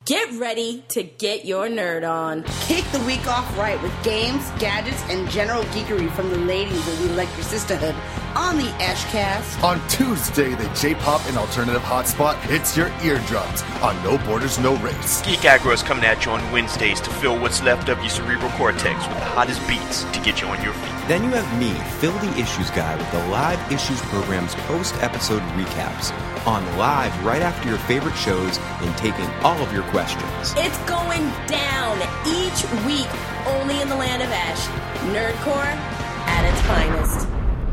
Get ready to get your nerd on. Kick the week off right with games, gadgets, and general geekery from the ladies of the Electric Sisterhood on the Ashcast. On Tuesday, the J-pop and alternative hotspot hits your eardrums on No Borders, No Race. Geek Aggro is coming at you on Wednesdays to fill what's left of your cerebral cortex with the hottest beats to get you on your feet. Then you have me, Phil the Issues Guy, with the Live Issues program's post-episode recaps on live right after your favorite shows and taking all of your questions. It's going down each week, only in the land of Ash. Nerdcore at its finest.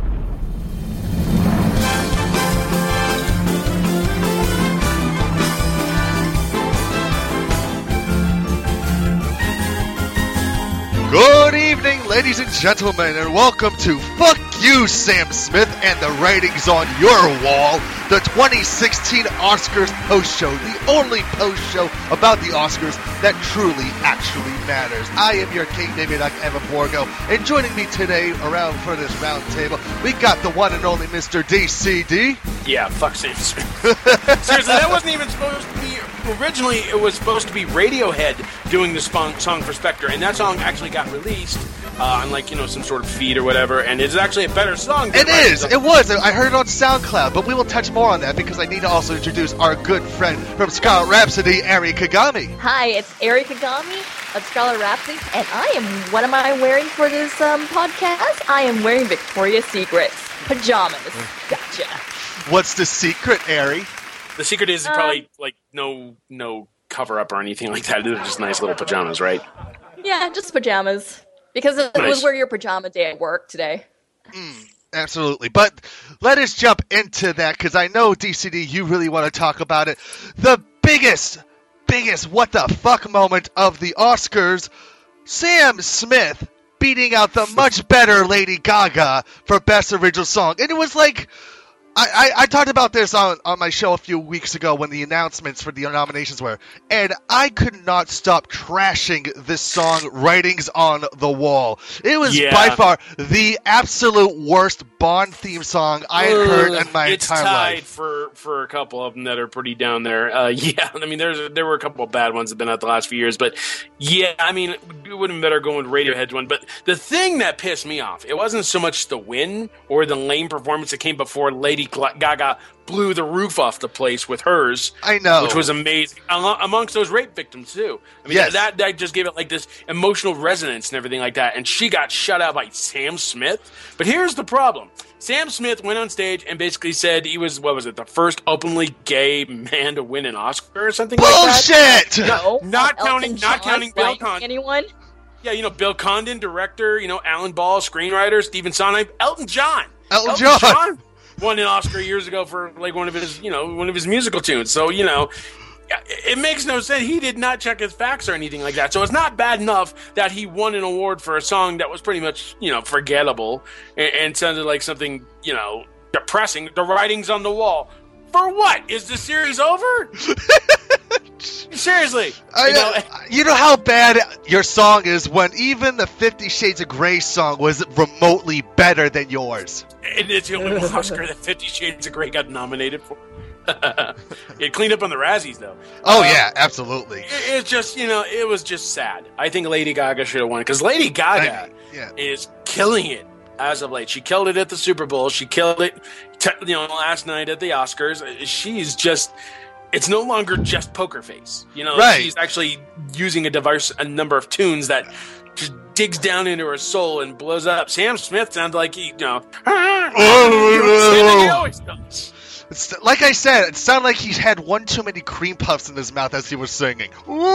Good evening, ladies and gentlemen, and welcome to Fuck You, Sam Smith, and the Writings on Your Wall, the 2016 Oscars post-show, the only post-show about the Oscars that truly, actually matters. I am your king, David Evan Borgo, and joining me today around for this round table, we got the one and only Mr. DCD. Yeah, fuck Sam Smith. Seriously, that wasn't even supposed to be... Originally, it was supposed to be Radiohead doing the song for Spectre, and that song actually got released on, some sort of feed or whatever, and it's actually a better song. It is! It was! I heard it on SoundCloud, but we will touch more on that because I need to also introduce our good friend from Scarlet Rhapsody, Ari Kagami. Hi, it's Ari Kagami of Scarlet Rhapsody, and what am I wearing for this podcast? I am wearing Victoria's Secret's pajamas. Gotcha. What's the secret, Ari? The secret is probably, no cover-up or anything like that. They're just nice little pajamas, right? Yeah, just pajamas. Because it was wear your pajama day at work today. Absolutely. But let us jump into that, because I know, DCD, you really want to talk about it. The biggest what the fuck moment of the Oscars, Sam Smith beating out the much better Lady Gaga for Best Original Song. And it was like... I talked about this on my show a few weeks ago when the announcements for the nominations were, and I could not stop trashing this song, Writings on the Wall. It was by far the absolute worst Bond theme song I had heard in my entire life. It's tied for a couple of them that are pretty down there. There were a couple of bad ones that have been out the last few years, but it would have been better going with Radiohead's one. But the thing that pissed me off, it wasn't so much the win or the lame performance that came before Lady Gaga blew the roof off the place with hers. I know. Which was amazing. Amongst those rape victims, too. Yes. That just gave it this emotional resonance and everything like that. And she got shut out by Sam Smith. But here's the problem. Sam Smith went on stage and basically said he was, the first openly gay man to win an Oscar or something like that? Bullshit! No. Not counting Bill Condon. Anyone? Yeah, Bill Condon, director, Alan Ball, screenwriter, Stephen Sondheim, Elton John won an Oscar years ago for one of his musical tunes. So, it makes no sense. He did not check his facts or anything like that. So it's not bad enough that he won an award for a song that was pretty much, forgettable and sounded like something, depressing. The Writings on the Wall. For what? Is the series over? Seriously. You know how bad your song is when even the 50 Shades of Grey song was remotely better than yours. And it's the only Oscar that 50 Shades of Grey got nominated for. It cleaned up on the Razzies, though. Oh, yeah, absolutely. It's just, it was just sad. I think Lady Gaga should have won, because Lady Gaga is killing it as of late. She killed it at the Super Bowl. She killed it, last night at the Oscars. She's just... It's no longer just Poker Face. She's actually using a number of tunes that just digs down into her soul and blows up. Sam Smith sounds like he always does. Like I said, it sounded like he had one too many cream puffs in his mouth as he was singing.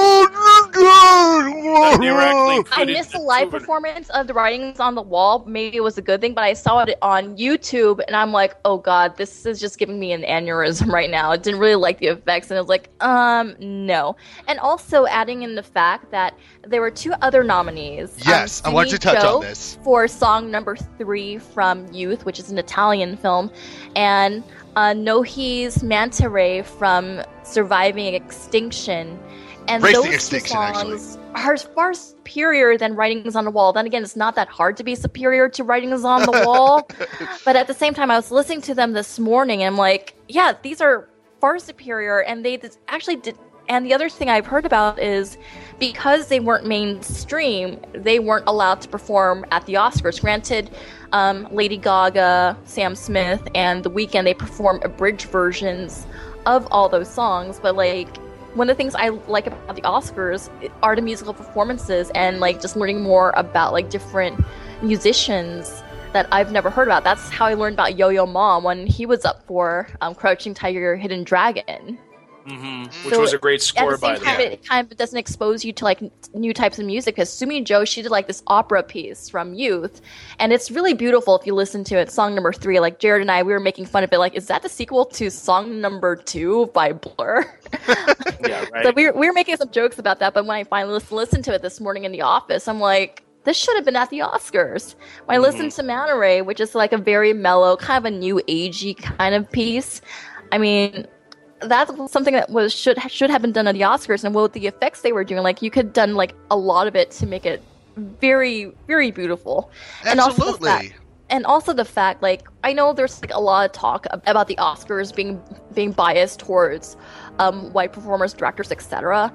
I missed the live performance of the Writings on the Wall. Maybe it was a good thing, but I saw it on YouTube, and I'm like, oh god, this is just giving me an aneurysm right now. I didn't really like the effects, and I was like, no. And also adding in the fact that there were two other nominees. Yes, I want you to touch on this. For song number 3 from Youth, which is an Italian film, and Nohi's Manta Ray from Surviving Extinction. And Racing those Extinction, two songs are far superior than Writings on the Wall. Then again, it's not that hard to be superior to Writings on the Wall. But at the same time, I was listening to them this morning, and I'm like, yeah, these are far superior, and they actually did And the other thing I've heard about is because they weren't mainstream, they weren't allowed to perform at the Oscars. Granted, Lady Gaga, Sam Smith, and The Weeknd, they perform abridged versions of all those songs, but like one of the things I like about the Oscars are the musical performances and like just learning more about like different musicians that I've never heard about. That's how I learned about Yo-Yo Ma when he was up for Crouching Tiger, Hidden Dragon. Which was a great score by the time. It kind of doesn't expose you to like new types of music, because Sumi Jo, she did like this opera piece from Youth, and it's really beautiful if you listen to it. Song number 3, like Jared and I, we were making fun of it, like, is that the sequel to song number 2 by Blur? Yeah, right. So we were making some jokes about that, but when I finally listened to it this morning in the office, I'm like, this should have been at the Oscars. When I listened to Manta Ray, which is like a very mellow, kind of a new agey kind of piece, I mean, that's something that should have been done at the Oscars, and with the effects they were doing, like you could have done like a lot of it to make it very, very beautiful. Absolutely. And also the fact, like, I know there's like a lot of talk about the Oscars being biased towards white performers, directors, etc.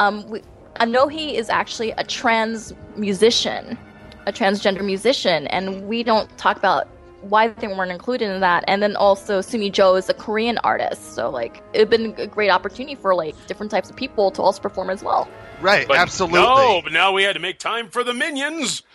Anohi is actually a trans musician, a transgender musician, and we don't talk about why they weren't included in that. And then also Sumi Jo is a Korean artist, so like it'd been a great opportunity for like different types of people to also perform as well. Right, but absolutely. No, but now we had to make time for the Minions.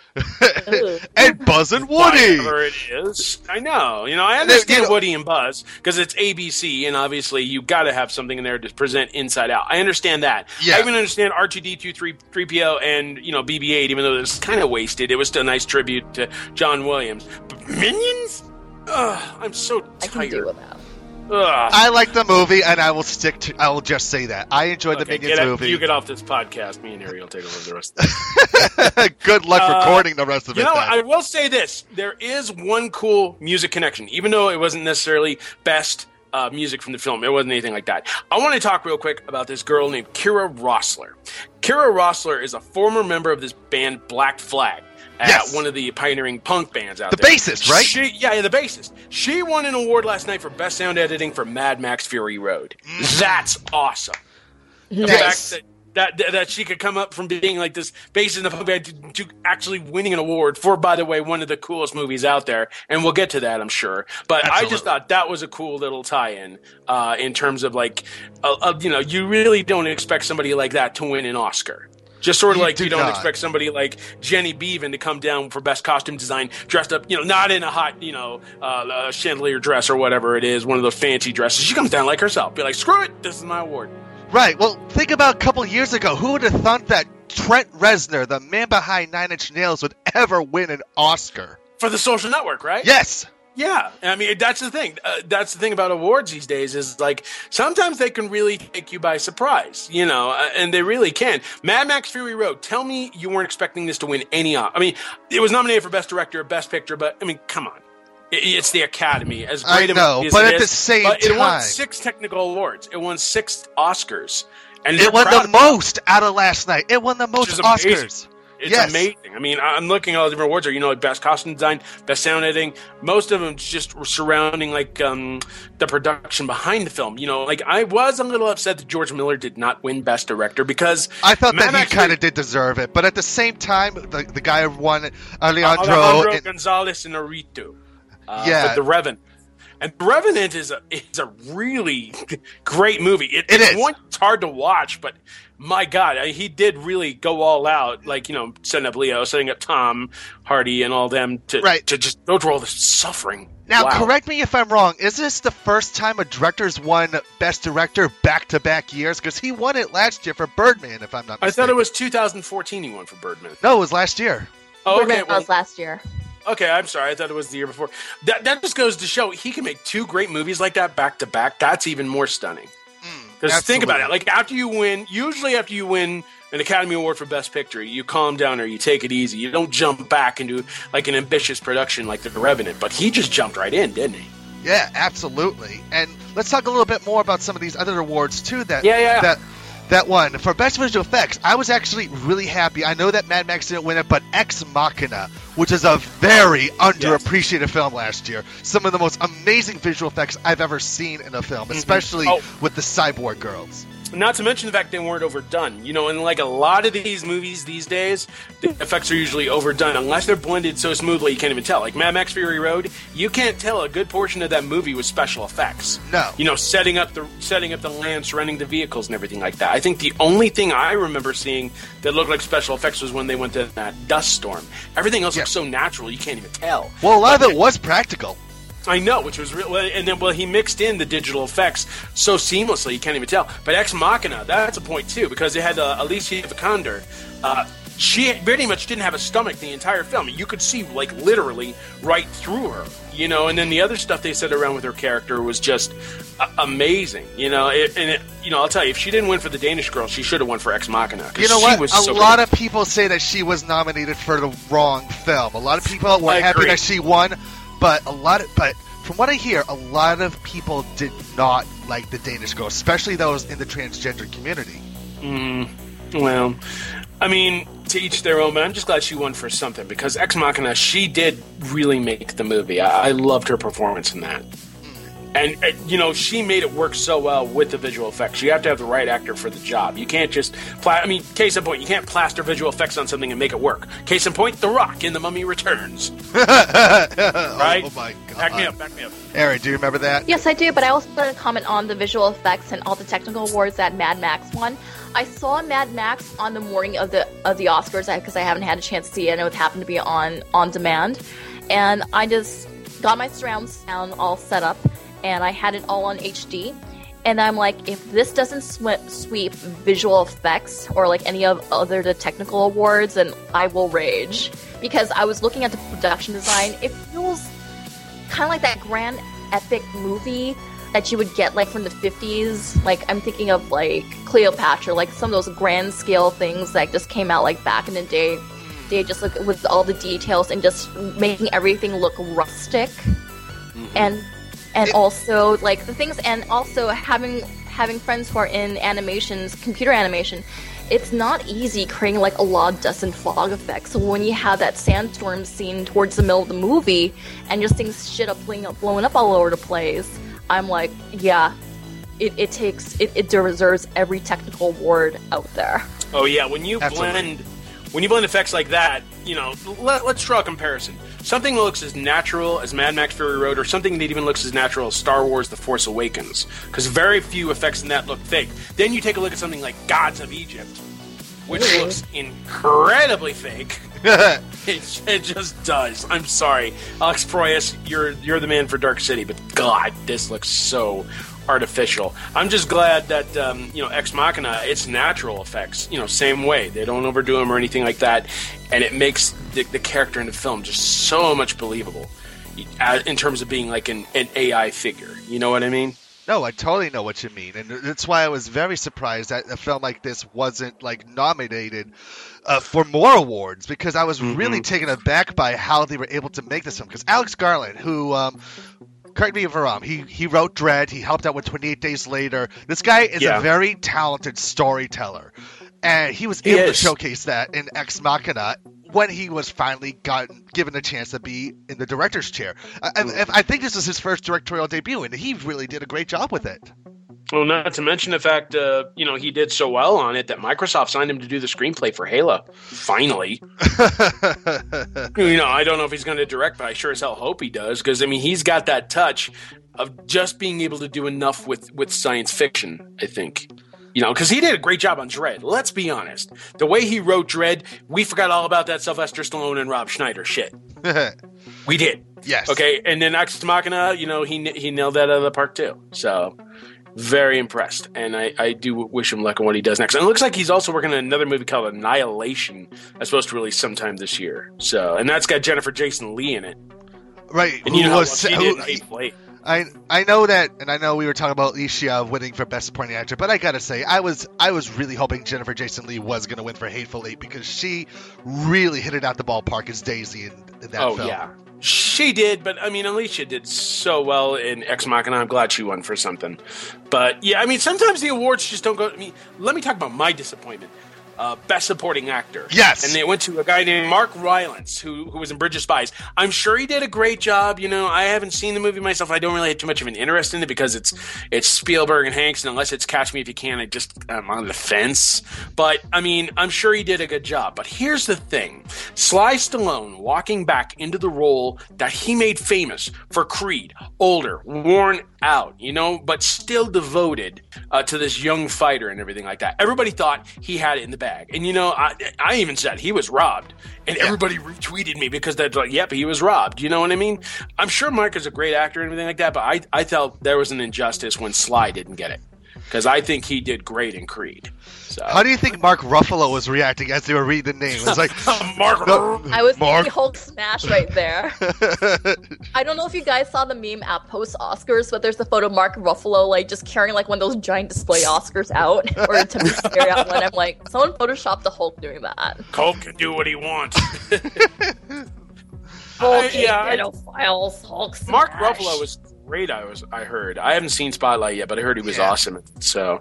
And Buzz and Woody. Whatever it is. I know. I understand Woody and Buzz because it's ABC, and obviously you got to have something in there to present Inside Out. I understand that. Yeah. I even understand R2-D2, 3PO, and BB-8, even though it was kind of wasted. It was still a nice tribute to John Williams. But Minions? Ugh, I'm so tired. I can deal with that. Ugh. I like the movie, and I will just say that. I enjoyed the Minions movie. You get off this podcast, me and Harry will take over the rest of this. Good luck recording the rest of it. I will say this. There is one cool music connection, even though it wasn't necessarily best music from the film. It wasn't anything like that. I want to talk real quick about this girl named Kira Rossler. Kira Rossler is a former member of this band Black Flag. At one of the pioneering punk bands out there. The bassist, right? The bassist. She won an award last night for Best Sound Editing for Mad Max Fury Road. That's awesome. Nice. The fact that she could come up from being like this bassist in the punk band to actually winning an award for, by the way, one of the coolest movies out there. And we'll get to that, I'm sure. But absolutely. I just thought that was a cool little tie-in in terms of like, you really don't expect somebody like that to win an Oscar. Just sort of like you don't expect somebody like Jenny Beavan to come down for best costume design dressed up, not in a hot, chandelier dress or whatever it is, one of those fancy dresses. She comes down like herself. Be like, screw it, this is my award. Right. Well, think about a couple years ago. Who would have thought that Trent Reznor, the man behind Nine Inch Nails, would ever win an Oscar? For The Social Network, right? Yes. Yeah, I mean, that's the thing. That's the thing about awards these days is, like, sometimes they can really take you by surprise, and they really can. Mad Max Fury Road, tell me you weren't expecting this to win any – I mean, it was nominated for Best Director, Best Picture, but, I mean, come on. It's the Academy. As great I know, as but it at is, the same time – it won 6 technical awards. It won 6 Oscars. And it won the most out of last night. It won the most Oscars. It's amazing. I mean, I'm looking at all the different awards. Like best costume design, best sound editing. Most of them just surrounding like the production behind the film. Like I was a little upset that George Miller did not win best director because I thought that he kind of did deserve it. But at the same time, the guy who won Alejandro Gonzalez Inarritu. For The Revenant. And The Revenant is a really great movie. It's hard to watch, but my God, he did really go all out, like, setting up Leo, setting up Tom Hardy and all them to just go through all the suffering. Now, correct me if I'm wrong. Is this the first time a director's won Best Director back-to-back years? Because he won it last year for Birdman, if I'm not mistaken. I thought it was 2014 he won for Birdman. No, it was last year. Oh, Birdman was last year. Okay, I'm sorry. I thought it was the year before. That just goes to show he can make 2 great movies like that back-to-back. That's even more stunning. Because think about it. Like, usually after you win an Academy Award for Best Picture, you calm down or you take it easy. You don't jump back into, like, an ambitious production like The Revenant. But he just jumped right in, didn't he? Yeah, absolutely. And let's talk a little bit more about some of these other awards, too, that won. For Best Visual Effects, I was actually really happy. I know that Mad Max didn't win it, but Ex Machina, which is a very underappreciated film last year. Some of the most amazing visual effects I've ever seen in a film, especially with the cyborg girls. Not to mention the fact they weren't overdone. You know, in like a lot of these movies these days, the effects are usually overdone. Unless they're blended so smoothly you can't even tell. Like Mad Max Fury Road, you can't tell a good portion of that movie was special effects. No. You know, setting up the land, surrounding the vehicles and everything like that. I think the only thing I remember seeing that looked like special effects was when they went to that dust storm. Everything else looks so natural you can't even tell. Well, a lot of it was practical. I know, which was real. And then, he mixed in the digital effects so seamlessly you can't even tell. But Ex Machina, that's a point too, because it had Alicia Vikander. She pretty much didn't have a stomach the entire film. You could see, like, literally right through her, you know. And then the other stuff they said around with her character was just amazing, you know. I'll tell you, if she didn't win for The Danish Girl, she should have won for Ex Machina. You know what? A lot of people say that she was nominated for the wrong film. A lot of people were happy that she won. But from what I hear, a lot of people did not like The Danish Girl, especially those in the transgender community. Well, I mean, to each their own, but I'm just glad she won for something, because Ex Machina, she did really make the movie. I loved her performance in that. And, you know, she made it work so well with the visual effects. You have to have the right actor for the job. You can't just... case in point, you can't plaster visual effects on something and make it work. Case in point, The Rock in The Mummy Returns. Right? Oh, my God. Back me up. Aaron, do you remember that? Yes, I do, but I also want to comment on the visual effects and all the technical awards that Mad Max won. I saw Mad Max on the morning of the Oscars, because I haven't had a chance to see it. I know it happened to be on demand. And I just got my surround sound all set up, and I had it all on HD, and I'm like, if this doesn't sweep visual effects or like any of the technical awards, then I will rage. Because I was looking at the production design, it feels kind of like that grand epic movie that you would get like from the 50s. Like, I'm thinking of like Cleopatra, like some of those grand scale things that just came out like back in the day. They just look with all the details and just making everything look rustic. And also, like, the things, and also having friends who are in animations, computer animation, it's not easy creating, like, a lot of dust and fog effects. So when you have that sandstorm scene towards the middle of the movie, and just things blowing up all over the place, I'm like, yeah, it deserves every technical award out there. Oh, yeah, when you blend effects like that, you know, let's draw a comparison. Something that looks as natural as Mad Max Fury Road, or something that even looks as natural as Star Wars The Force Awakens, because very few effects in that look fake. Then you take a look at something like Gods of Egypt, which looks incredibly fake. It just does. I'm sorry. Alex Proyas, you're the man for Dark City, but God, this looks so artificial. I'm just glad that Ex Machina, it's natural effects, same way. They don't overdo them or anything like that, and it makes the character in the film just so much believable in terms of being like an AI figure. You know what I mean? No, I totally know what you mean, and that's why I was very surprised that a film like this wasn't like nominated for more awards, because I was really taken aback by how they were able to make this film. Because Alex Garland, who correct me if I'm wrong, he wrote Dredd, he helped out with 28 Days Later. This guy is a very talented storyteller, and he was able to showcase that in Ex Machina when he was finally given a chance to be in the director's chair. I think this is his first directorial debut, and he really did a great job with it. Well, not to mention the fact, he did so well on it that Microsoft signed him to do the screenplay for Halo. Finally. I don't know if he's going to direct, but I sure as hell hope he does, because, he's got that touch of just being able to do enough with science fiction, I think. Because he did a great job on Dredd. Let's be honest. The way he wrote Dredd, we forgot all about that Sylvester Stallone and Rob Schneider shit. We did. Yes. Okay, and then Ex Machina, he nailed that out of the park too. So, very impressed. And I do wish him luck on what he does next. And it looks like he's also working on another movie called Annihilation that's supposed to release sometime this year. So, and that's got Jennifer Jason Leigh in it. Right. And she did in Hateful Eight. I know that, and I know we were talking about Alicia winning for Best Supporting Actor, but I gotta say, I was really hoping Jennifer Jason Leigh was gonna win for Hateful Eight, because she really hit it out the ballpark as Daisy in that film. Oh yeah, she did. But Alicia did so well in Ex Machina. I'm glad she won for something. But yeah, sometimes the awards just don't go. Let me talk about my disappointment. Best Supporting Actor. Yes. And they went to a guy named Mark Rylance, who was in Bridge of Spies. I'm sure he did a great job. I haven't seen the movie myself. I don't really have too much of an interest in it because it's Spielberg and Hanks, and unless it's Catch Me If You Can, I'm on the fence. But, I mean, I'm sure he did a good job. But here's the thing. Sly Stallone walking back into the role that he made famous for Creed, older, worn out, but still devoted to this young fighter and everything like that. Everybody thought he had it in the bag. And, I even said he was robbed. And everybody retweeted me because they're like, yep, he was robbed. You know what I mean? I'm sure Mark is a great actor and everything like that, but I felt there was an injustice when Sly didn't get it. Because I think he did great in Creed. So. How do you think Mark Ruffalo was reacting as they were reading the name? It was like, Mark. I was thinking Hulk smash right there. I don't know if you guys saw the meme at post Oscars, but there's a photo of Mark Ruffalo just carrying one of those giant display Oscars out, or attempting to carry out one. I'm like, someone photoshopped the Hulk doing that. Hulk can do what he wants. Hulk pedophiles. Hulk smash. Mark Ruffalo was great. I heard. I haven't seen Spotlight yet, but I heard he was awesome. So,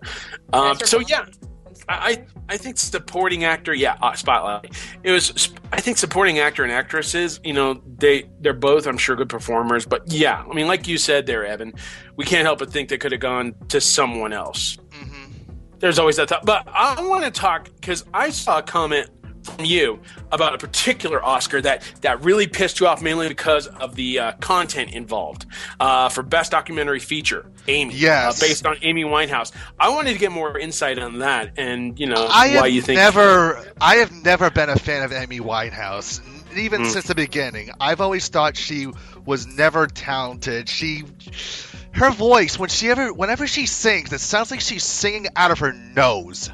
I think supporting actor, Spotlight. I think supporting actor and actresses, they're both, I'm sure, good performers. But I mean, like you said there, Evan, we can't help but think they could have gone to someone else. Mm-hmm. There's always that thought. But I want to talk because I saw a comment from you about a particular Oscar that really pissed you off, mainly because of the content involved for Best Documentary Feature, Amy, based on Amy Winehouse. I wanted to get more insight on that, and why you think. I have never been a fan of Amy Winehouse, even since the beginning. I've always thought she was never talented. Her voice, whenever she sings, it sounds like she's singing out of her nose.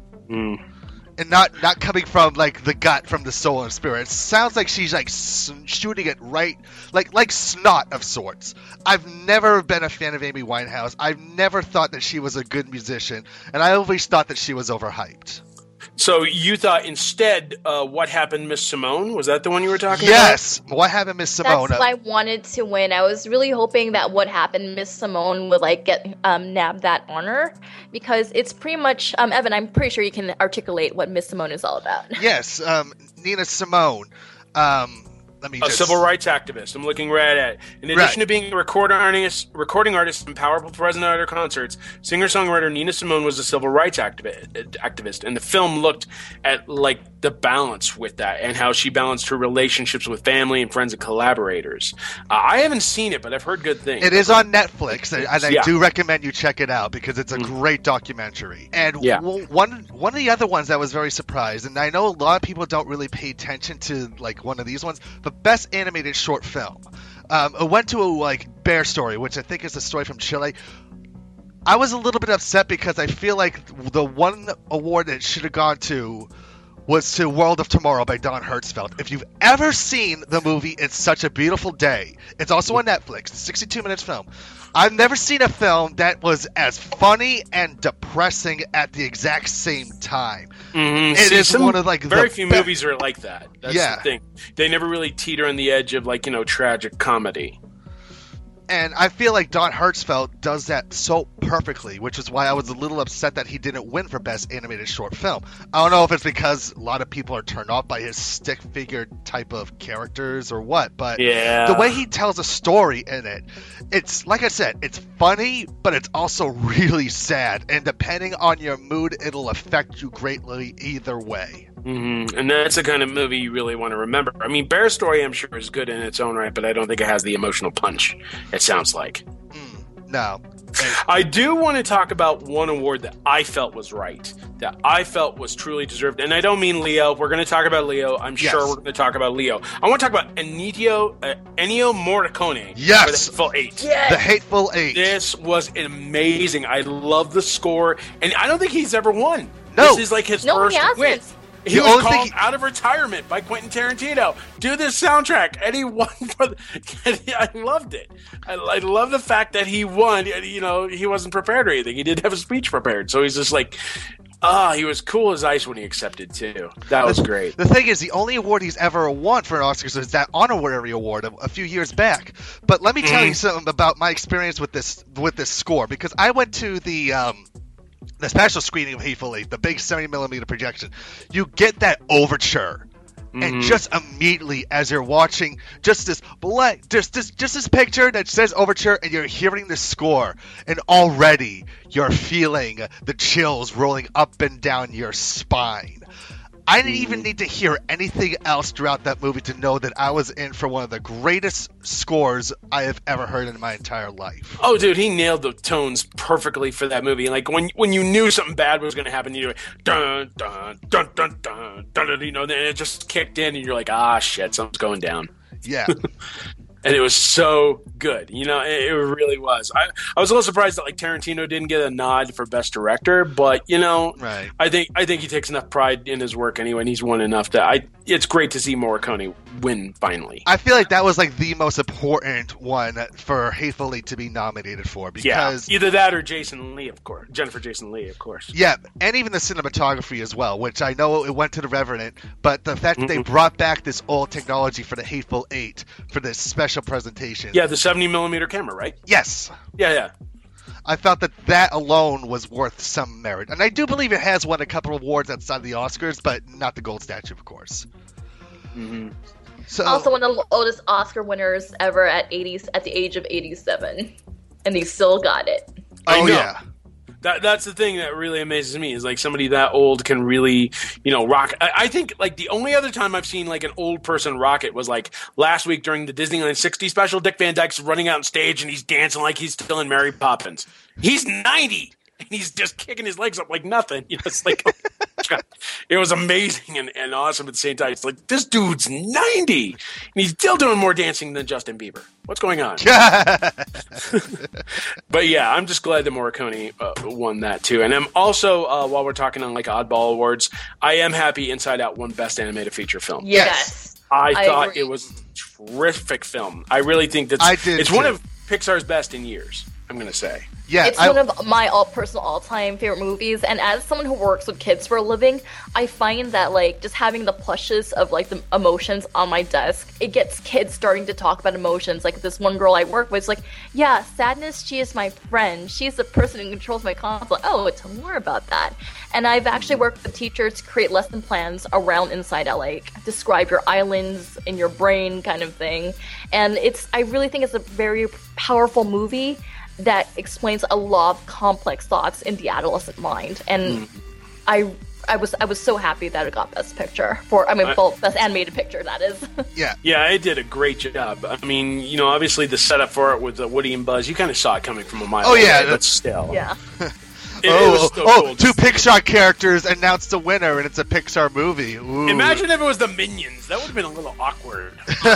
And not coming from the gut, from the soul and spirit. It sounds like she's shooting it right, like snot of sorts. I've never been a fan of Amy Winehouse. I've never thought that she was a good musician, and I always thought that she was overhyped. So you thought instead, What Happened, Miss Simone? Was that the one you were talking about? Yes, What Happened, Miss Simone. That's what I wanted to win. I was really hoping that What Happened, Miss Simone would get nab that honor, because it's pretty much Evan, I'm pretty sure you can articulate what Miss Simone is all about. Yes, Nina Simone. A civil rights activist. I'm looking right at it. In addition to being a recording artist and powerful presence at her concerts, singer-songwriter Nina Simone was a civil rights activist. And the film looked at the balance with that and how she balanced her relationships with family and friends and collaborators. I haven't seen it, but I've heard good things. It is on Netflix, and I do recommend you check it out because it's a great documentary. And one of the other ones that was very surprised, and I know a lot of people don't really pay attention to one of these ones, but Best Animated Short Film. It went to Bear Story, which I think is a story from Chile. I was a little bit upset because I feel like the one award that it should have gone to was to World of Tomorrow by Don Hertzfeldt. If you've ever seen the movie It's Such a Beautiful Day, it's also on Netflix, 62 minutes film. I've never seen a film that was as funny and depressing at the exact same time. Mm-hmm. It is one of very few movies are like that. That's the thing. They never really teeter on the edge of tragic comedy. And I feel like Don Hertzfeldt does that so perfectly, which is why I was a little upset that he didn't win for Best Animated Short Film. I don't know if it's because a lot of people are turned off by his stick figure type of characters or what, but the way he tells a story in it, it's, like I said, it's funny, but it's also really sad. And depending on your mood, it'll affect you greatly either way. Mm-hmm. And that's the kind of movie you really want to remember. I mean, Bear Story, I'm sure, is good in its own right, but I don't think it has the emotional punch, it sounds like. No. I do want to talk about one award that I felt was right, that I felt was truly deserved. And I don't mean Leo. We're going to talk about Leo. I'm sure we're going to talk about Leo. I want to talk about Ennio Morricone. Yes. For The Hateful Eight. Yes. The Hateful Eight. This was amazing. I love the score. And I don't think he's ever won. No. This is his first win. He was called out of retirement by Quentin Tarantino. Do this soundtrack, and he won. I loved it. I love the fact that he won. He wasn't prepared or anything. He didn't have a speech prepared, so he's just he was cool as ice when he accepted too. That was great. The thing is, the only award he's ever won for an Oscars is that honorary award a few years back. But let me tell you something about my experience with this score, because I went to the the special screening of Hateful Eight, the big 70mm projection, you get that overture. And just immediately, as you're watching, just this picture that says overture, and you're hearing the score, and already you're feeling the chills rolling up and down your spine. I didn't even need to hear anything else throughout that movie to know that I was in for one of the greatest scores I have ever heard in my entire life. Oh, dude, he nailed the tones perfectly for that movie. Like, when you knew something bad was going to happen, you were dun, dun, dun, dun, dun, dun, dun, you know, then it just kicked in, and you're like, ah, shit, something's going down. Yeah. And it was so good. You know, it really was. I was a little surprised that, like, Tarantino didn't get a nod for Best Director, but, you know, right. I think he takes enough pride in his work anyway, and he's won enough that it's great to see Morricone win finally. I feel like that was, like, the most important one for Hateful Eight to be nominated for, because... Yeah, either that or Jennifer Jason Leigh, of course. Yeah, and even the cinematography as well, which I know it went to the Revenant, but the fact that they brought back this old technology for the Hateful Eight for this special presentation. Yeah, the 70mm camera, right? Yes. Yeah. I felt that alone was worth some merit. And I do believe it has won a couple of awards outside of the Oscars, but not the Gold Statue, of course. Mm-hmm. So, also one of the oldest Oscar winners ever at the age of 87. And he still got it. Oh, yeah. That's the thing that really amazes me, is like somebody that old can really, you know, rock. I think like the only other time I've seen like an old person rock it was like last week during the Disneyland 60 special. Dick Van Dyke's running out on stage and he's dancing like he's still in Mary Poppins. He's 90 and he's just kicking his legs up like nothing. You know, it's like it was amazing and awesome at the same time. It's like, this dude's 90 and he's still doing more dancing than Justin Bieber. What's going on? But yeah, I'm just glad that Morricone won that too. And I'm also, while we're talking on like oddball awards, I am happy Inside Out won Best Animated Feature Film. Yes. I thought agree. It was a terrific film. I really think it's one of Pixar's best in years, I'm going to say. Yeah, it's one of my personal all-time favorite movies, and as someone who works with kids for a living, I find that like just having the plushes of like the emotions on my desk, it gets kids starting to talk about emotions. Like this one girl I work with is like, yeah, sadness, she is my friend. She's the person who controls my conflict. Oh, tell me more about that. And I've actually worked with teachers to create lesson plans around Inside Out, like describe your islands in your brain kind of thing. And I really think it's a very powerful movie that explains a lot of complex thoughts in the adolescent mind, and I was so happy that it got Best Picture Best Animated Picture. That is. Yeah, it did a great job. I mean, you know, obviously the setup for it with Woody and Buzz, you kind of saw it coming from a mile away, but still, yeah. Cool. Two Pixar characters announced the winner, and it's a Pixar movie. Ooh. Imagine if it was the Minions. That would have been a little awkward.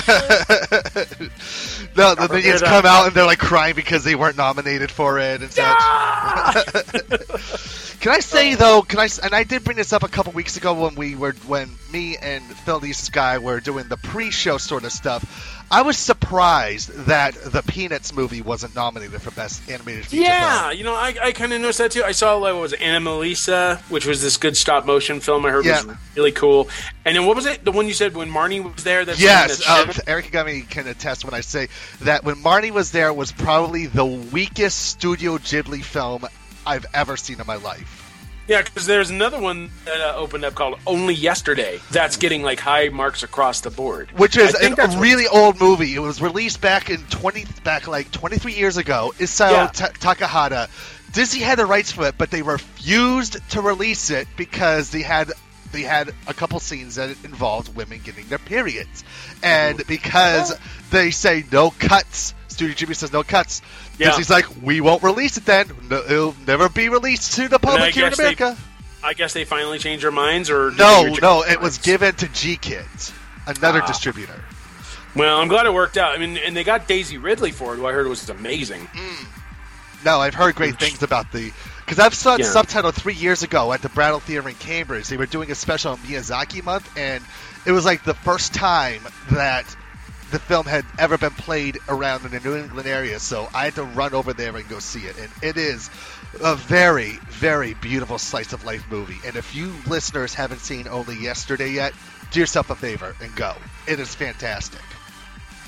No, the Minions come out and they're like crying because they weren't nominated for it and such. Can I say though? And I did bring this up a couple weeks ago when me and Phil the Sky were doing the pre-show sort of stuff. I was surprised that the Peanuts movie wasn't nominated for Best Animated Feature Film. Yeah, you know, I kind of noticed that too. I saw what was it, Anomalisa, which was this good stop motion film I heard was really cool. And then what was it? The one you said when Marnie was there? Yes, Eric Gummy can attest when I say that when Marnie was there was probably the weakest Studio Ghibli film I've ever seen in my life. Yeah, because there's another one that opened up called Only Yesterday that's getting like high marks across the board. Which is a really old movie. It was released back 23 years ago. Isao Takahata. Disney had the rights for it, but they refused to release it because they had a couple scenes that involved women getting their periods. And because they say no cuts, Studio Ghibli says no cuts. Disney's like, we won't release it then. It'll never be released to the public here in America. I guess they finally changed their minds, or no, it was given to G-Kids, another distributor. Well, I'm glad it worked out. I mean, and they got Daisy Ridley for it, who I heard was amazing. No, I've heard great things about because I've saw it subtitled 3 years ago at the Brattle Theater in Cambridge. They were doing a special Miyazaki month, and it was like the first time that the film had ever been played around in the New England area, so I had to run over there and go see it. And it is a very, very beautiful slice of life movie. And if you listeners haven't seen Only Yesterday yet, do yourself a favor and go. It is fantastic.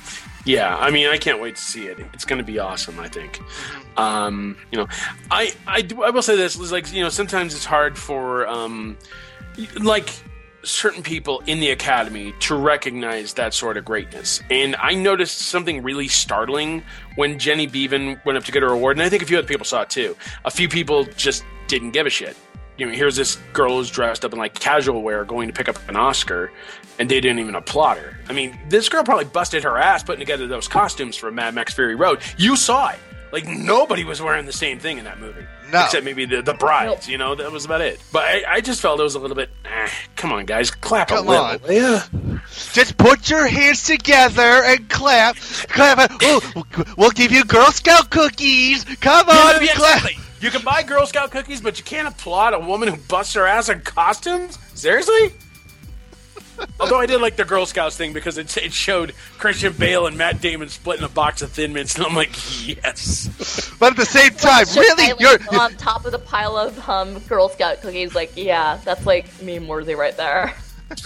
Yeah, I mean, I can't wait to see it. It's going to be awesome, I think. You know, I will say this, like, you know, sometimes it's hard for like certain people in the Academy to recognize that sort of greatness. And I noticed something really startling when Jenny Beavan went up to get her award, and I think a few other people saw it too. A few people just didn't give a shit. You know, here's this girl who's dressed up in like casual wear going to pick up an Oscar, and they didn't even applaud her. I mean, this girl probably busted her ass putting together those costumes for Mad Max Fury Road. You saw it. Like, nobody was wearing the same thing in that movie. No. Except maybe the brides, you know, that was about it. But I just felt it was a little bit, come on, guys, clap a little. Yeah. Just put your hands together and clap. Clap. Ooh, we'll give you Girl Scout cookies. Come on, yeah, clap. Exactly. You can buy Girl Scout cookies, but you can't applaud a woman who busts her ass in costumes? Seriously? Although I did like the Girl Scouts thing because it showed Christian Bale and Matt Damon splitting a box of Thin Mints, and I'm like, yes. But at the same time, really, you're on top of the pile of Girl Scout cookies. Like, yeah, that's like meme worthy right there.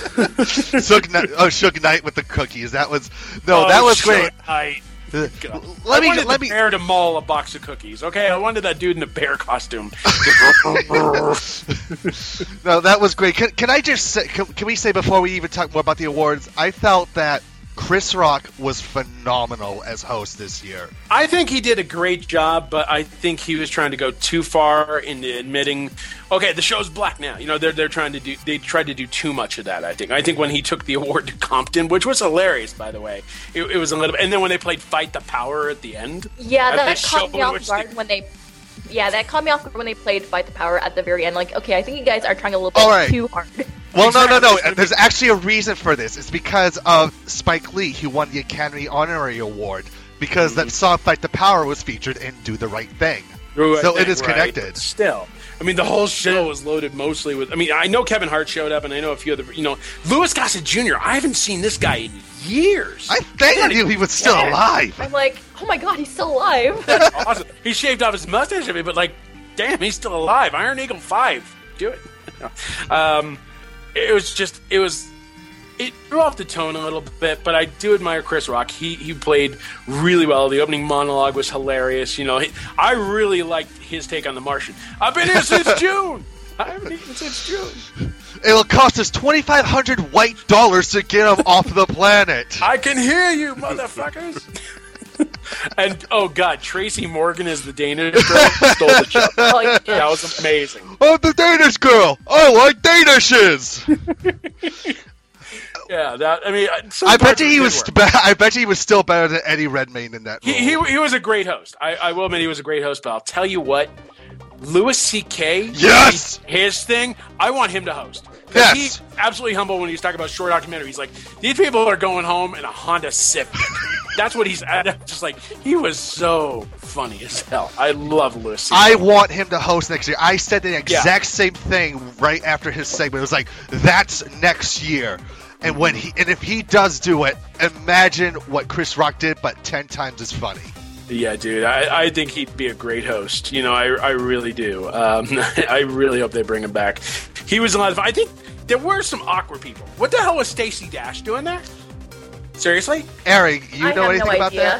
Suge Knight with the cookies. That was that was great. Let me the bear to maul a box of cookies. Okay, I wanted that dude in a bear costume. No, that was great. Can I just say, can we say before we even talk more about the awards? I felt that Chris Rock was phenomenal as host this year. I think he did a great job, but I think he was trying to go too far into admitting, okay, the show's black now. You know, they tried to do too much of that, I think. I think when he took the award to Compton, which was hilarious, by the way, it was a little bit, and then when they played Fight the Power at the end. Yeah, that caught me off guard when they... Yeah, that caught me off when they played Fight the Power at the very end. Like, okay, I think you guys are trying a little bit too hard. Well, no. There's actually a reason for this. It's because of Spike Lee, who won the Academy Honorary Award, because that song Fight the Power was featured in Do the Right Thing. So it is connected. Right. Still. I mean, the whole show was loaded mostly with... I mean, I know Kevin Hart showed up, and I know a few other... You know, Louis Gossett Jr., I haven't seen this guy in years. I knew he was still alive. I'm like, oh my god, he's still alive. That's awesome. He shaved off his mustache a bit, but like, damn, he's still alive. Iron Eagle 5. Do it. It threw off the tone a little bit, but I do admire Chris Rock. He played really well. The opening monologue was hilarious. You know, I really liked his take on The Martian. I've been here since June. I haven't eaten since June. It'll cost us $2,500 white dollars to get him off the planet. I can hear you, motherfuckers. And oh god, Tracy Morgan is the Danish girl who stole the show. Oh, yeah. That was amazing. I'm the Danish girl. I like Danishes. Yeah, that. I mean, I bet you he was. I bet you he was still better than Eddie Redmayne in that role. He was a great host. I will admit he was a great host. But I'll tell you what, Louis C.K. Yes, his thing. I want him to host. Yes, he's absolutely humble when he's talking about short documentary. He's like, these people are going home in a Honda Civic. That's what he's just like. He was so funny as hell. I love Louis C.K. I want him to host next year. I said the exact same thing right after his segment. It was like, that's next year. And if he does do it, imagine what Chris Rock did, but 10 times as funny. Yeah, dude, I think he'd be a great host. You know, I really do. I really hope they bring him back. He was a lot of fun. I think there were some awkward people. What the hell was Stacey Dash doing there? Seriously? Eric, you know anything about that?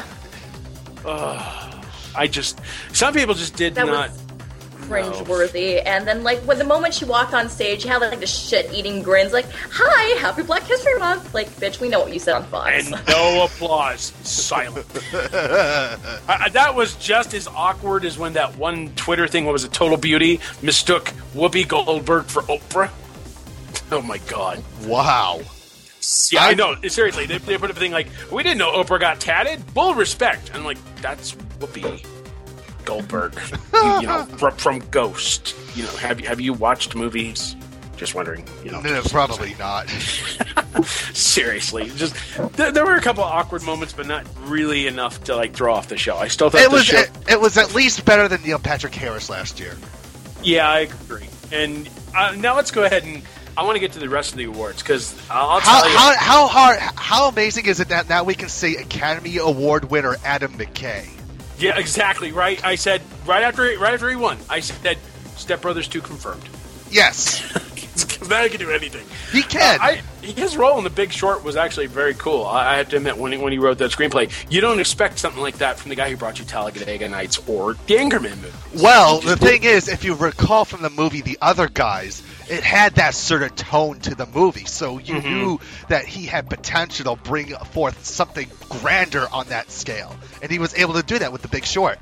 Some people just did not. Cringe-worthy. And then, like, when the moment she walked on stage, she had, like, the shit-eating grins, like, hi, happy Black History Month. Like, bitch, we know what you said on Fox. And no applause. Silent. That was just as awkward as when that one Twitter thing, what was it, Total Beauty, mistook Whoopi Goldberg for Oprah. Oh, my God. Wow. Yeah, I know. Seriously, they put a thing like, we didn't know Oprah got tatted. Full respect. I'm like, that's Whoopi Goldberg, you know, from Ghost. You know, have you watched movies? Just wondering. You know, no, probably not. Seriously, just there were a couple of awkward moments, but not really enough to like throw off the show. I still thought it was at least better than Neil Patrick Harris last year. Yeah, I agree. And now let's go ahead and I want to get to the rest of the awards because I'll tell you how amazing is it that now we can say Academy Award winner Adam McKay. Yeah, exactly, right? I said, right after he won, I said, Step Brothers 2 confirmed. Yes. because now he can do anything. He can. His role in The Big Short was actually very cool. I have to admit, when he wrote that screenplay, you don't expect something like that from the guy who brought you Talladega Nights or the Anchorman movie. Well, the thing is, if you recall from the movie The Other Guys, it had that sort of tone to the movie, so you knew that he had potential to bring forth something grander on that scale, and he was able to do that with The Big Short.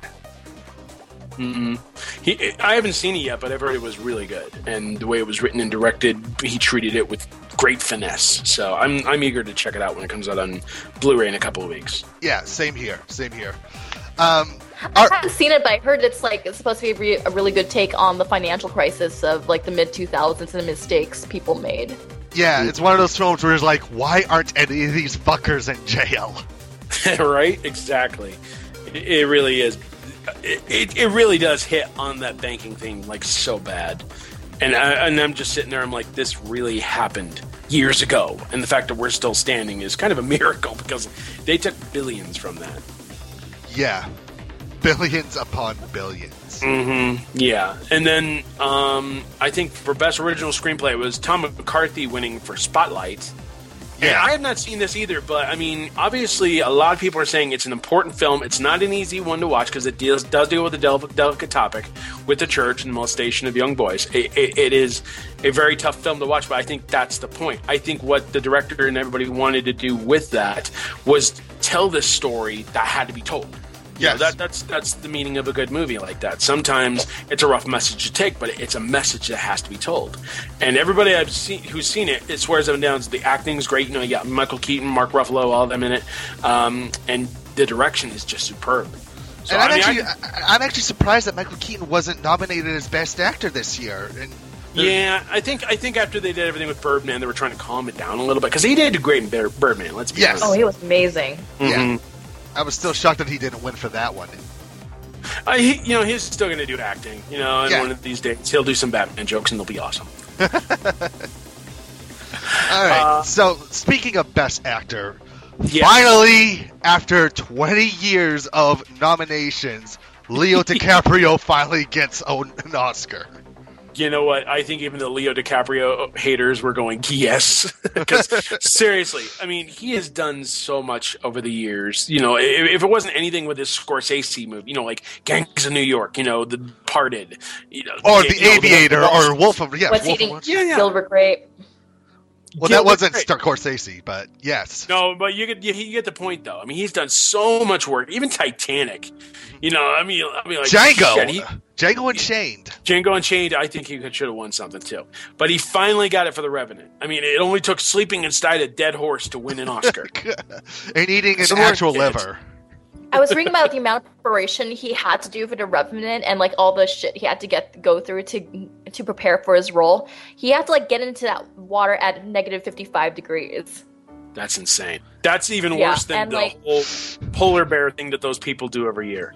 I haven't seen it yet, but I've heard it was really good, and the way it was written and directed, he treated it with great finesse. So I'm eager to check it out when it comes out on Blu-ray in a couple of weeks. Yeah, same here. I haven't seen it, but I heard it's supposed to be a really good take on the financial crisis of like the mid-2000s and the mistakes people made. Yeah, it's one of those films where it's like, why aren't any of these fuckers in jail? Right? Exactly. It really is. It really does hit on that banking thing like so bad, and I'm just sitting there. I'm like, this really happened years ago, and the fact that we're still standing is kind of a miracle because they took billions from that. Yeah, billions upon billions. Yeah, and then I think for best original screenplay it was Tom McCarthy winning for Spotlight. Yeah, and I have not seen this either, but I mean, obviously, a lot of people are saying it's an important film. It's not an easy one to watch because it does deal with a delicate topic with the church and the molestation of young boys. It is a very tough film to watch, but I think that's the point. I think what the director and everybody wanted to do with that was tell this story that had to be told. Yeah, that's the meaning of a good movie like that. Sometimes it's a rough message to take, but it's a message that has to be told. And everybody I've seen who's seen it, it swears up and down. The acting's great. You got Michael Keaton, Mark Ruffalo, all of them in it, and the direction is just superb. So, and I'm actually surprised that Michael Keaton wasn't nominated as Best Actor this year. And yeah, I think after they did everything with Birdman, they were trying to calm it down a little bit because he did great in Birdman. Let's be honest. Oh, he was amazing. Yeah. I was still shocked that he didn't win for that one. He's still going to do acting. And one of these days he'll do some Batman jokes and they'll be awesome. All right. So speaking of Best Actor, finally, after 20 years of nominations, Leo DiCaprio finally gets an Oscar. You know what? I think even the Leo DiCaprio haters were going, yes. Because, seriously, I mean, he has done so much over the years. If it wasn't anything with his Scorsese movie, like Gangs of New York, The Departed. Or The Aviator, or Wolf of... Yeah, What's Wolf Eating of Silver Grape. Well, that wasn't Scorsese, but yes. No, but you get the point, though. I mean, he's done so much work. Even Titanic. Like Django. Django Unchained. Django Unchained, I think he should have won something, too. But he finally got it for The Revenant. I mean, it only took sleeping inside a dead horse to win an Oscar. And eating an actual liver. I was reading about the amount of preparation he had to do for The Revenant and like all the shit he had to go through to prepare for his role. He had to get into that water at negative 55 degrees. That's insane. That's even worse than the whole polar bear thing that those people do every year.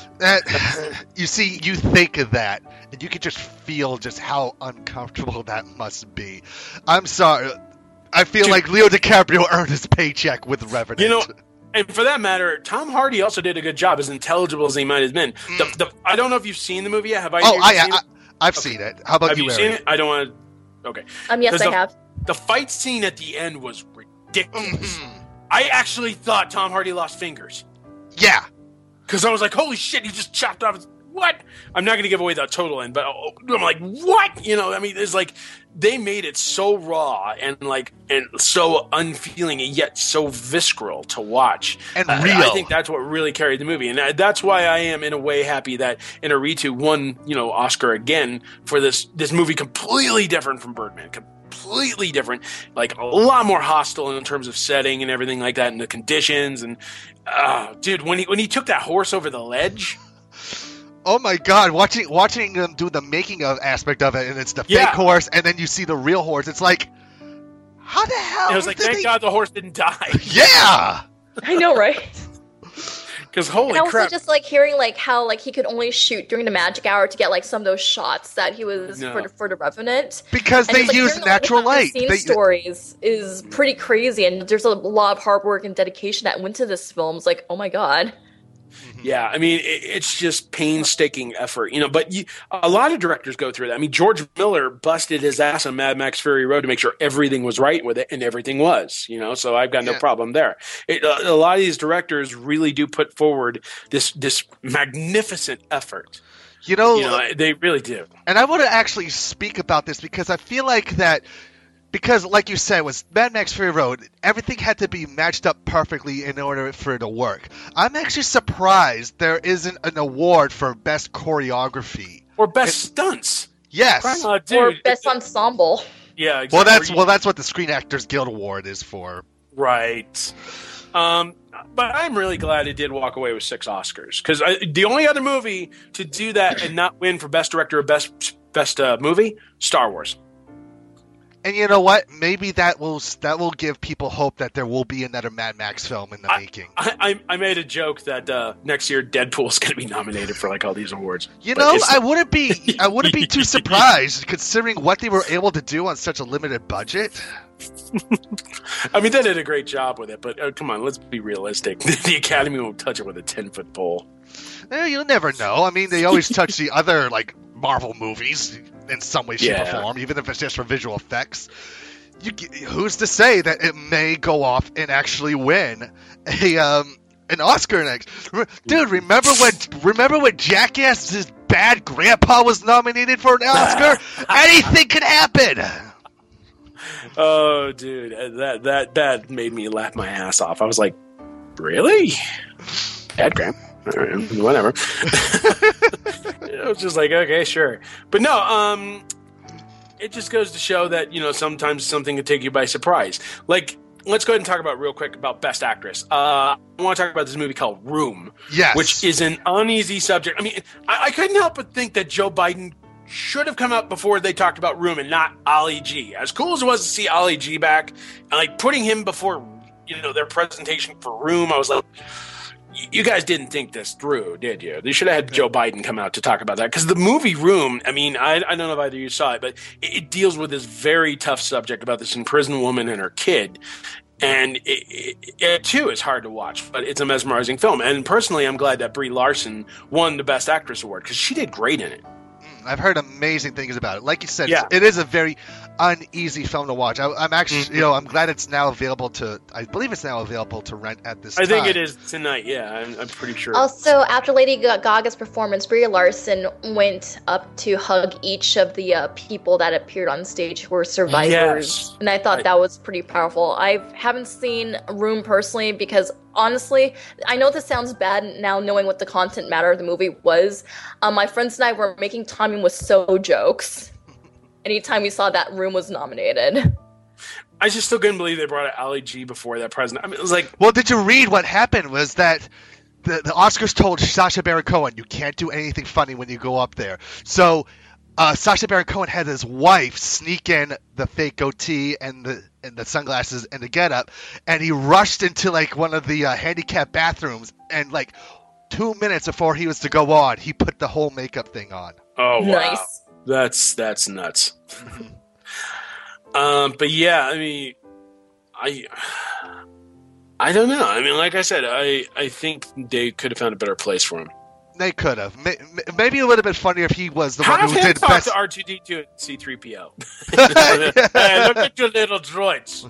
You see, you think of that, and you can just feel just how uncomfortable that must be. I'm sorry. I feel like Leo DiCaprio earned his paycheck with Revenant. And for that matter, Tom Hardy also did a good job, as intelligible as he might have been. I don't know if you've seen the movie yet. Have I? I've seen it. How about you? Have you seen it? I don't want to. Okay. Yes, I have. The fight scene at the end was ridiculous. I actually thought Tom Hardy lost fingers. Yeah. Because I was like, holy shit, he just chopped off his... What? I'm not going to give away the total end, but I'm like, what? It's like they made it so raw and so unfeeling and yet so visceral to watch. And real. I think that's what really carried the movie. And that's why I am, in a way, happy that Inarritu won, Oscar again for this movie completely different from Birdman. Completely different, a lot more hostile in terms of setting and everything like that, and the conditions. And dude, when he took that horse over the ledge, oh my god! Watching them do the making of aspect of it, and it's the fake horse, and then you see the real horse. It's like, how the hell? It was like, thank God the horse didn't die. Yeah, I know, right? Because holy crap! And also just hearing how he could only shoot during the magic hour to get some of those shots that he was for the Revenant. Because they use natural light. Stories is pretty crazy, and there's a lot of hard work and dedication that went to this film. It's like, oh my god. Yeah, I mean, it's just painstaking effort, but a lot of directors go through that. I mean, George Miller busted his ass on Mad Max Fury Road to make sure everything was right with it, and everything was, so I've got no problem there. A lot of these directors really do put forward this magnificent effort. They really do. And I want to actually speak about this because I feel like that, because like you said, with Mad Max Fury Road, everything had to be matched up perfectly in order for it to work. I'm actually surprised there isn't an award for best choreography. Or best stunts. Yes. Or best ensemble. Yeah, exactly. Well, that's what the Screen Actors Guild Award is for. Right. But I'm really glad it did walk away with 6 Oscars, because the only other movie to do that and not win for best director or best movie, Star Wars. And you know what? Maybe that will give people hope that there will be another Mad Max film in the making. I made a joke that next year Deadpool's going to be nominated for all these awards. I wouldn't be too surprised considering what they were able to do on such a limited budget. I mean, they did a great job with it, but come on, let's be realistic. The Academy won't touch it with a 10-foot pole. You'll never know. I mean, they always touch the other Marvel movies in some way, shape, or form, even if it's just for visual effects. Who's to say that it may go off and actually win an Oscar next? Dude, remember when Jackass's Bad Grandpa was nominated for an Oscar? Anything could happen. Oh, dude, that made me laugh my ass off. I was like, really? Bad Grandpa? Whatever. It was just like, okay, sure. But no, it just goes to show that, sometimes something can take you by surprise. Let's go ahead and talk about real quick about Best Actress. I want to talk about this movie called Room, which is an uneasy subject. I mean, I couldn't help but think that Joe Biden should have come out before they talked about Room and not Ali G. As cool as it was to see Ali G back, and putting him before, their presentation for Room, I was like, you guys didn't think this through, did you? They should have had Joe Biden come out to talk about that. Because the movie Room, I mean, I don't know if either of you saw it, but it deals with this very tough subject about this imprisoned woman and her kid. And it too is hard to watch, but it's a mesmerizing film. And personally, I'm glad that Brie Larson won the Best Actress award because she did great in it. I've heard amazing things about it. Like you said, it is a very uneasy film to watch. I'm actually, I'm glad it's now available to. I believe it's now available to rent at this time. I think it is tonight. Yeah, I'm pretty sure. Also, after Lady Gaga's performance, Brie Larson went up to hug each of the people that appeared on stage who were survivors, and I thought that was pretty powerful. I haven't seen Room personally because, honestly, I know this sounds bad now knowing what the content matter of the movie was. My friends and I were making Tommy Was So jokes anytime we saw that Room was nominated. I just still couldn't believe they brought out Ali G before that president. I mean, it was like... Well, did you read what happened was that the Oscars told Sacha Baron Cohen, you can't do anything funny when you go up there. So Sacha Baron Cohen had his wife sneak in the fake goatee and the sunglasses and the getup, and he rushed into one of the handicapped bathrooms, and 2 minutes before he was to go on, he put the whole makeup thing on. Oh, wow. Nice. That's nuts. But yeah, I mean, I don't know. I mean, like I said, I think they could have found a better place for him. They could have. Maybe a little bit funnier if he was the one who did best. Talk to R2-D2 and C-3PO. Hey, look at your little droids.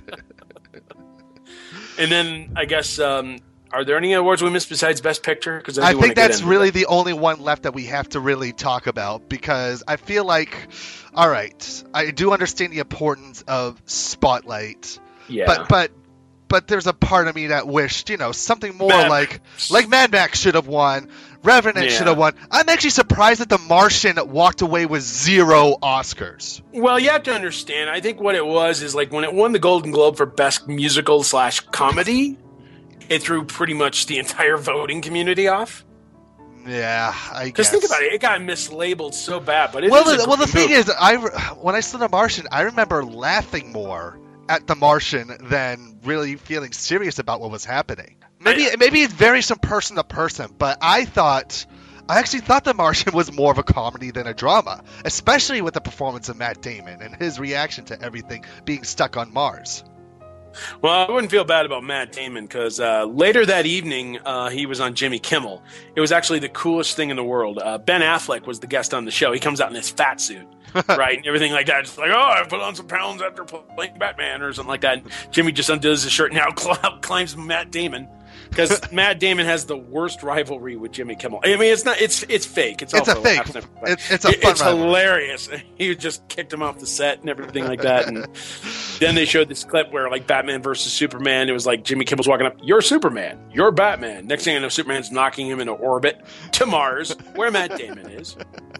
And then I guess, are there any awards we missed besides Best Picture? Because I think that's really the only one left that we have to really talk about, because I feel like, all right, I do understand the importance of Spotlight. Yeah. But there's a part of me that wished, something more like Mad Max should have won, Revenant should have won. I'm actually surprised that The Martian walked away with 0 Oscars. Well, you have to understand, I think what it was is when it won the Golden Globe for Best Musical/Comedy, it threw pretty much the entire voting community off. Yeah, I guess. Because think about it, it got mislabeled so bad. But the thing is, when I saw The Martian, I remember laughing more at The Martian than really feeling serious about what was happening. Maybe it varies from person to person, but I actually thought The Martian was more of a comedy than a drama, especially with the performance of Matt Damon and his reaction to everything being stuck on Mars. Well, I wouldn't feel bad about Matt Damon because later that evening, he was on Jimmy Kimmel. It was actually the coolest thing in the world. Ben Affleck was the guest on the show. He comes out in this fat suit, right, and everything like that. Just like, I put on some pounds after playing Batman or something like that. And Jimmy just undoes his shirt and now climbs Matt Damon. Because Matt Damon has the worst rivalry with Jimmy Kimmel. I mean, it's not. It's fake. It's a fake. It's a fun It's hilarious. He just kicked him off the set and everything like that. And then they showed this clip where, like, Batman versus Superman. It was like Jimmy Kimmel's walking up. You're Superman. You're Batman. Next thing I know, Superman's knocking him into orbit to Mars, where Matt Damon is.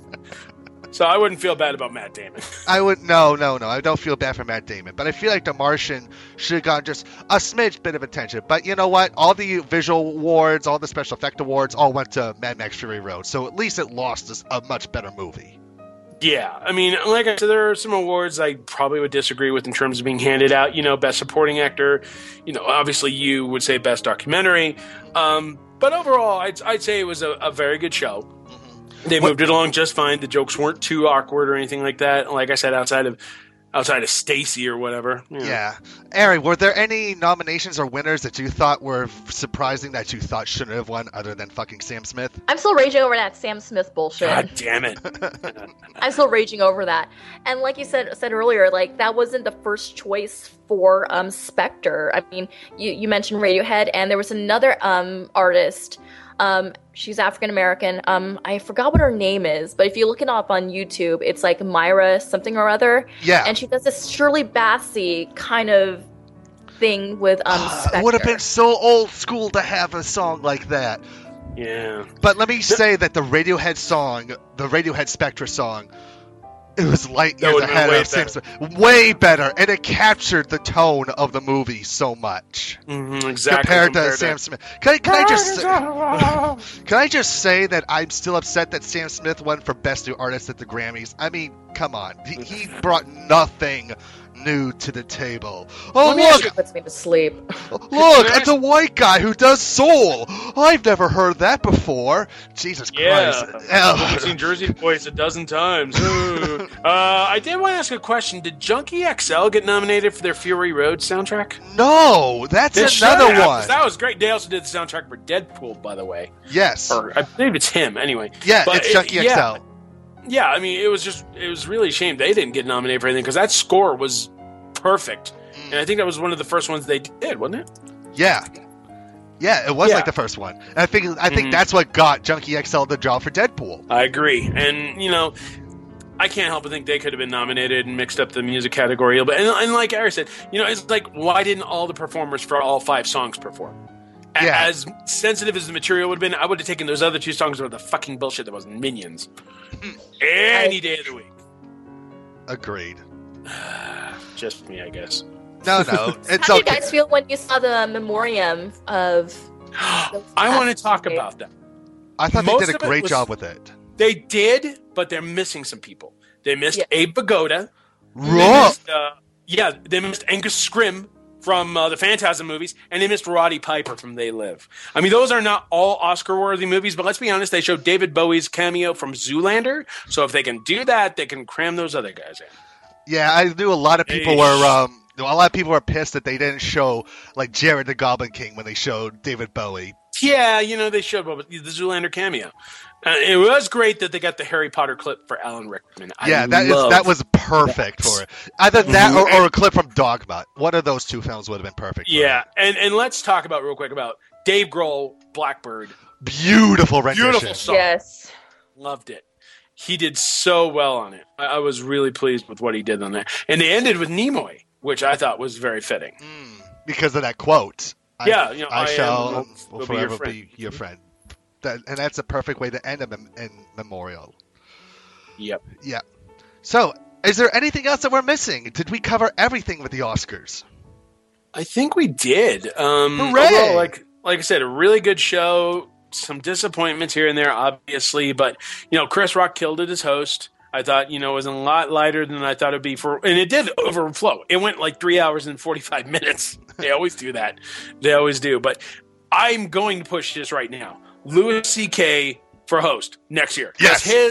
So I wouldn't feel bad about Matt Damon. I would no. I don't feel bad for Matt Damon, but I feel like The Martian should have gotten just a smidge bit of attention. But you know what? All the visual awards, all the special effect awards, all went to Mad Max Fury Road. So at least it lost a much better movie. Yeah, I mean, like I said, there are some awards I probably would disagree with in terms of being handed out. You know, Best Supporting Actor. You know, obviously you would say Best Documentary. But overall, I'd say it was a very good show. They moved it along just fine. The jokes weren't too awkward or anything like that. Like I said, outside of Stacy or whatever. Yeah. Aaron, were there any nominations or winners that you thought were surprising that you thought shouldn't have won other than fucking Sam Smith? I'm still raging over that Sam Smith bullshit. God damn it. I'm still raging over that. And like you said earlier, like that wasn't the first choice for Spectre. I mean, you mentioned Radiohead, and there was another artist. She's African American. I forgot what her name is, but if you look it up on YouTube, it's like Myra something or other. Yeah. And she does this Shirley Bassey kind of thing with Spectre. It would have been so old school to have a song like that. Yeah. But let me say that the Radiohead Spectre song, it was light years ahead of Sam Smith. Way better, and it captured the tone of the movie so much. Mm-hmm, exactly. Compared to Sam Smith. Can I just say that I'm still upset that Sam Smith won for Best New Artist at the Grammys? I mean, come on. He brought nothing new to the table. Oh, look! Puts me to sleep. Look, it's a white guy who does soul. I've never heard that before. Jesus Christ. I've seen Jersey Boys a dozen times. I did want to ask a question. Did Junkie XL get nominated for their Fury Road soundtrack? No, that's another one. That was great. They also did the soundtrack for Deadpool, by the way. Yes. Or I believe it's him, anyway. Yeah, it's Junkie XL. Yeah, I mean, it was really a shame they didn't get nominated for anything because that score was perfect. And I think that was one of the first ones they did, wasn't it? Yeah. Yeah, it was like the first one. And I think that's what got Junkie XL the job for Deadpool. I agree. And, you know, I can't help but think they could have been nominated and mixed up the music category a little bit. And like Ari said, you know, it's like, why didn't all the performers for all 5 songs perform? Yeah. As sensitive as the material would have been, I would have taken those other 2 songs over the fucking bullshit that was Minions. Any day of the week. Agreed. Just me, I guess. No, it's okay. How did you guys feel when you saw the memoriam of... I want to talk about that. I thought they did a great job with it. They did, but they're missing some people. They missed Abe Vigoda. They missed Angus Scrimm from the Phantasm movies, and they missed Roddy Piper from They Live. I mean, those are not all Oscar-worthy movies, but let's be honest, they showed David Bowie's cameo from Zoolander, so if they can do that, they can cram those other guys in. Yeah, I knew a lot of people were pissed that they didn't show like Jared the Goblin King when they showed David Bowie. Yeah, you know, they showed the Zoolander cameo. It was great that they got the Harry Potter clip for Alan Rickman. That was perfect for it. Either that or a clip from Dogma. One of those 2 films would have been perfect. Yeah, and let's talk real quick about Dave Grohl, Blackbird. Beautiful rendition. Beautiful song. Yes. Loved it. He did so well on it. I was really pleased with what he did on that. And they ended with Nimoy, which I thought was very fitting. Because of that quote. I shall forever be your friend. And that's a perfect way to end a memorial. Yep. Yeah. So, is there anything else that we're missing? Did we cover everything with the Oscars? I think we did. Hooray! Overall, like I said, a really good show. Some disappointments here and there, obviously, but you know, Chris Rock killed it as host. I thought, you know, it was a lot lighter than I thought it'd be and it did overflow. It went like 3 hours and 45 minutes. They always do that. They always do. But I'm going to push this right now. Louis C.K. for host next year. Yes.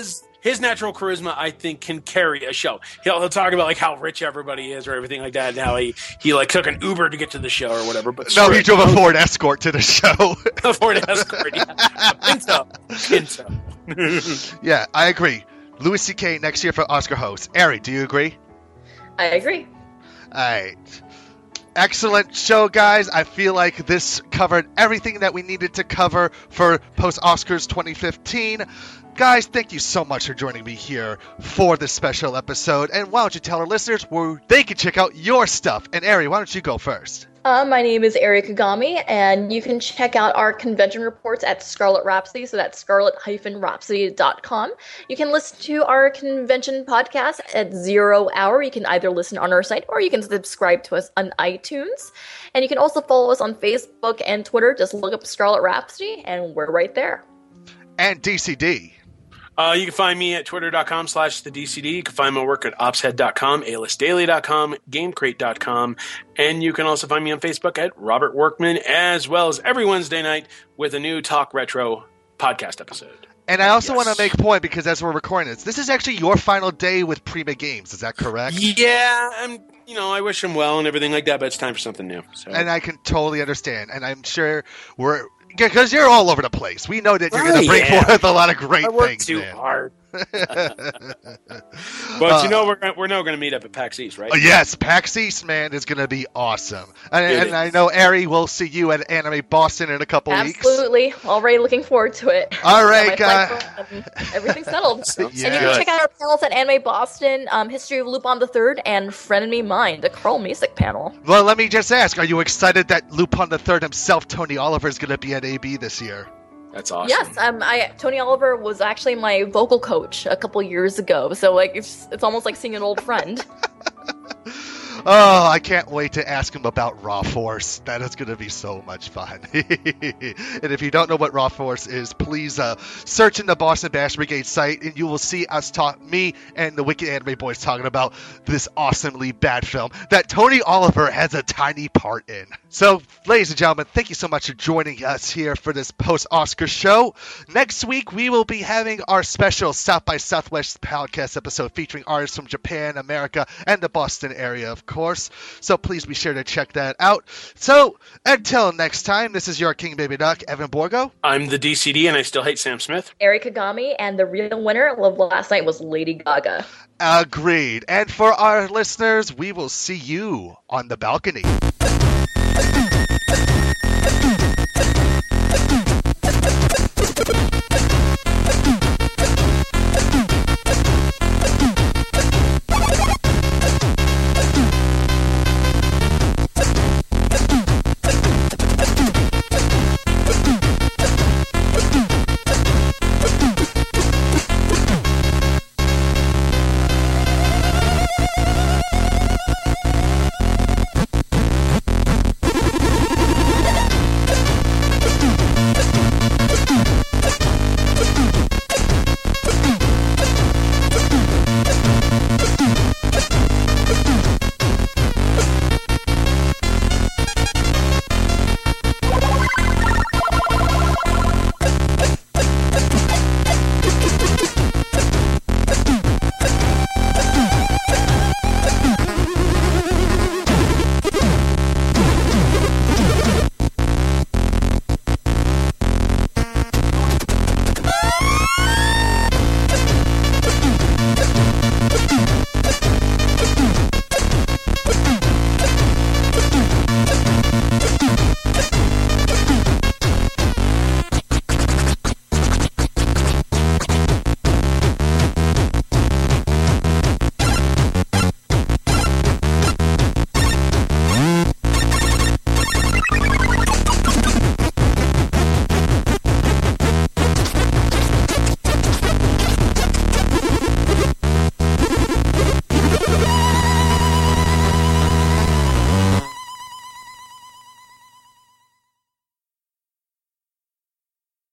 his natural charisma, I think, can carry a show. He'll talk about like how rich everybody is or everything like that, and how he like took an Uber to get to the show or whatever. But no, he drove a Ford Escort to the show. A Ford Escort, yeah. Pinto. Yeah, I agree. Louis C.K. next year for Oscar host. Ari, do you agree? I agree. All right. Excellent show, guys. I feel like this covered everything that we needed to cover for post-Oscars 2015. Guys, thank you so much for joining me here for this special episode. And why don't you tell our listeners where they can check out your stuff? And Ari, why don't you go first? My name is Ari Kagami, and you can check out our convention reports at Scarlet Rhapsody, so that's scarlet-rhapsody.com. You can listen to our convention podcast at 0 Hour. You can either listen on our site or you can subscribe to us on iTunes. And you can also follow us on Facebook and Twitter. Just look up Scarlet Rhapsody, and we're right there. And DCD. You can find me at twitter.com/thedcd. You can find my work at opshead.com, alistdaily.com, gamecrate.com, and you can also find me on Facebook at Robert Workman, as well as every Wednesday night with a new Talk Retro podcast episode. And I also want to make a point, because as we're recording this is actually your final day with Prima Games. Is that correct? Yeah, I wish him well and everything like that, but it's time for something new. So. And I can totally understand. And I'm sure because you're all over the place. We know that you're going to bring forth a lot of great things. I work too hard. But we're now going to meet up at PAX East, right? Yes, PAX East, man, is going to be awesome. And I know, Ari, we'll see you at Anime Boston in a couple weeks. Absolutely. Already looking forward to it. All right, guys. Everything's settled. And you can check out our panels at Anime Boston, History of Lupin III, and Frenemy Mind, the Carl Masick panel. Well, let me just ask, are you excited that Lupin III himself, Tony Oliver, is going to be at AB this year? That's awesome. Yes, Tony Oliver was actually my vocal coach a couple years ago, so like it's almost like seeing an old friend. Oh, I can't wait to ask him about Raw Force. That is going to be so much fun. And if you don't know what Raw Force is, please search in the Boston Bash Brigade site, and you will see us me and the Wicked Anime Boys talking about this awesomely bad film that Tony Oliver has a tiny part in. So, ladies and gentlemen, thank you so much for joining us here for this post-Oscar show. Next week, we will be having our special South by Southwest podcast episode featuring artists from Japan, America, and the Boston area, of course. So please be sure to check that out. So until next time, this is your King Baby Duck, Evan Borgo. I'm the DCD, and I still hate Sam Smith. Ari Kagami, and the real winner of last night was Lady Gaga. Agreed. And for our listeners, we will see you on the balcony.